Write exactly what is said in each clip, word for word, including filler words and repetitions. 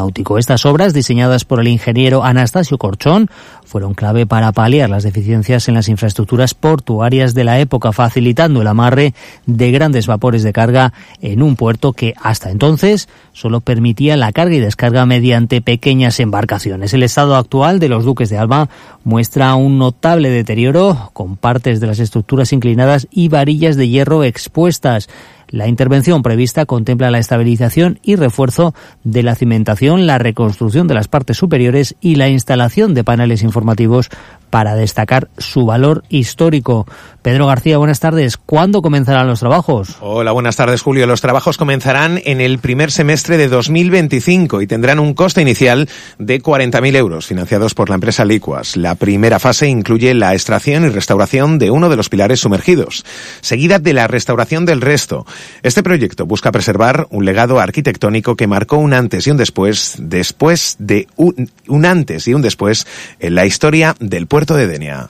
náutico. Estas obras, diseñadas por el ingeniero Anastasio Corchón, fueron clave para paliar las deficiencias en las infraestructuras portuarias de la época, facilitando el amarre de grandes vapores de carga en un puerto que hasta entonces solo permitía la carga y descarga mediante pequeñas embarcaciones. El estado actual de los Duques de Alba muestra un notable deterioro, con partes de las estructuras inclinadas y varillas de hierro expuestas. La intervención prevista contempla la estabilización y refuerzo de la cimentación, la reconstrucción de las partes superiores y la instalación de paneles informativos para destacar su valor histórico. Pedro García, buenas tardes. ¿Cuándo comenzarán los trabajos? Hola, buenas tardes, Julio. Los trabajos comenzarán en el primer semestre de dos mil veinticinco y tendrán un coste inicial de cuarenta mil euros, financiados por la empresa Liquas. La primera fase incluye la extracción y restauración de uno de los pilares sumergidos, seguida de la restauración del resto. Este proyecto busca preservar un legado arquitectónico que marcó un antes y un después, después de un, un antes y un después en la historia del puerto de Denia.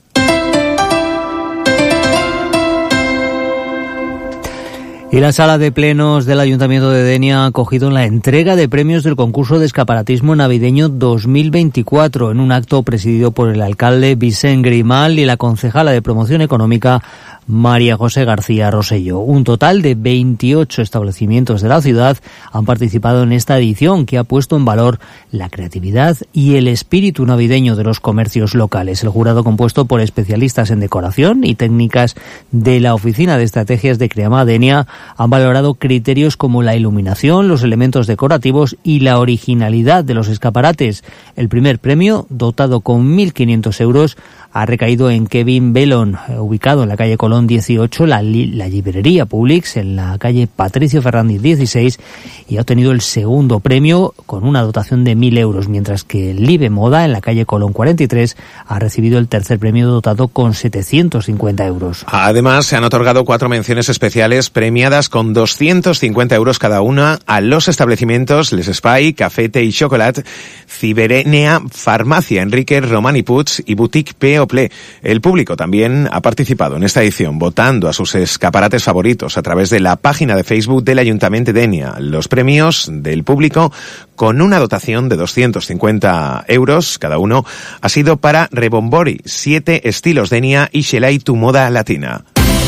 Y la sala de plenos del Ayuntamiento de Denia ha acogido la entrega de premios del concurso de escaparatismo navideño dos mil veinticuatro en un acto presidido por el alcalde Vicent Grimal y la concejala de Promoción Económica María José García Rosello. Un total de veintiocho establecimientos de la ciudad han participado en esta edición, que ha puesto en valor la creatividad y el espíritu navideño de los comercios locales. El jurado, compuesto por especialistas en decoración y técnicas de la Oficina de Estrategias de Creama Denia, han valorado criterios como la iluminación, los elementos decorativos y la originalidad de los escaparates. El primer premio, dotado con mil quinientos euros, ha recaído en Kevin Belon, ubicado en la calle Colón dieciocho, la, la librería Publix en la calle Patricio Fernández dieciséis, y ha obtenido el segundo premio con una dotación de mil euros, mientras que Live Moda en la calle Colón cuarenta y tres ha recibido el tercer premio dotado con setecientos cincuenta euros. Además, se han otorgado cuatro menciones especiales premiadas con doscientos cincuenta euros cada una a los establecimientos Les Espai, Cafete y Chocolat, Ciberenea, Farmacia Enrique, Romani Puig y Boutique P O Ple. El público también ha participado en esta edición votando a sus escaparates favoritos a través de la página de Facebook del Ayuntamiento de Denia. Los premios del público, con una dotación de doscientos cincuenta euros cada uno, ha sido para Rebombori, Siete Estilos Denia y Xelay Tu Moda Latina.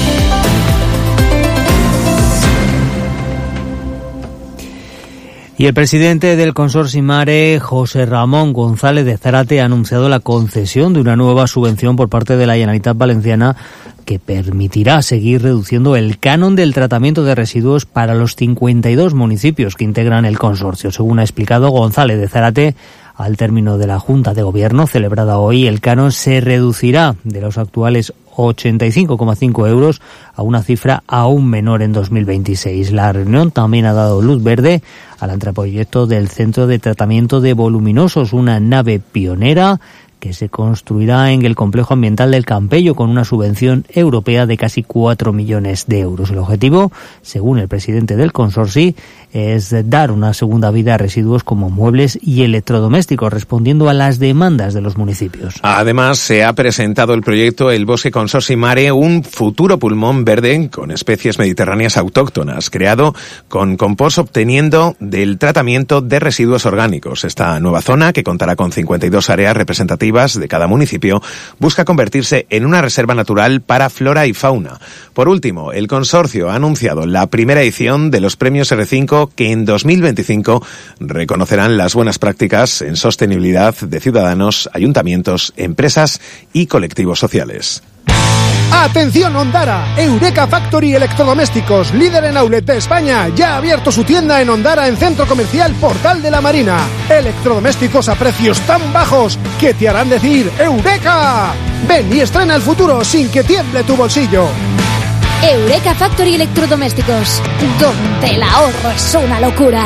Y el presidente del Consorci Mare, José Ramón González de Zárate, ha anunciado la concesión de una nueva subvención por parte de la Generalitat Valenciana que permitirá seguir reduciendo el canon del tratamiento de residuos para los cincuenta y dos municipios que integran el consorcio. Según ha explicado González de Zárate, al término de la Junta de Gobierno celebrada hoy, el canon se reducirá de los actuales ochenta y cinco coma cinco euros a una cifra aún menor en dos mil veintiséis. La reunión también ha dado luz verde al anteproyecto del Centro de Tratamiento de Voluminosos, una nave pionera que se construirá en el complejo ambiental del Campello con una subvención europea de casi cuatro millones de euros. El objetivo, según el presidente del consorcio, es dar una segunda vida a residuos como muebles y electrodomésticos, respondiendo a las demandas de los municipios. Además, se ha presentado el proyecto El Bosque Consorci Mare, un futuro pulmón verde con especies mediterráneas autóctonas, creado con compost obteniendo del tratamiento de residuos orgánicos. Esta nueva zona, que contará con cincuenta y dos áreas representativas de cada municipio, busca convertirse en una reserva natural para flora y fauna. Por último, el consorcio ha anunciado la primera edición de los premios erre cinco, que en dos mil veinticinco reconocerán las buenas prácticas en sostenibilidad de ciudadanos, ayuntamientos, empresas y colectivos sociales. ¡Atención, Ondara! Eureka Factory Electrodomésticos, líder en outlet de España, ya ha abierto su tienda en Ondara, en Centro Comercial Portal de la Marina. Electrodomésticos a precios tan bajos que te harán decir ¡Eureka! Ven y estrena el futuro sin que tiemble tu bolsillo. Eureka Factory Electrodomésticos, donde el ahorro es una locura.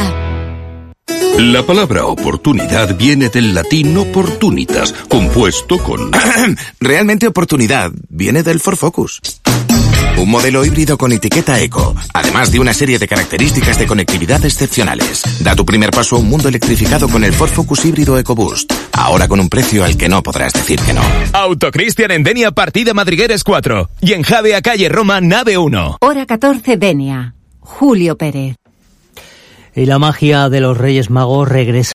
La palabra oportunidad viene del latín opportunitas, compuesto con... Realmente oportunidad viene del Ford Focus. Un modelo híbrido con etiqueta eco, además de una serie de características de conectividad excepcionales. Da tu primer paso a un mundo electrificado con el Ford Focus híbrido EcoBoost. Ahora con un precio al que no podrás decir que no. Autocristian en Denia, partida Madrigueres cuatro. Y en Javea, calle Roma, nave uno. Hora catorce, Denia. Julio Pérez. Y la magia de los Reyes Magos regresa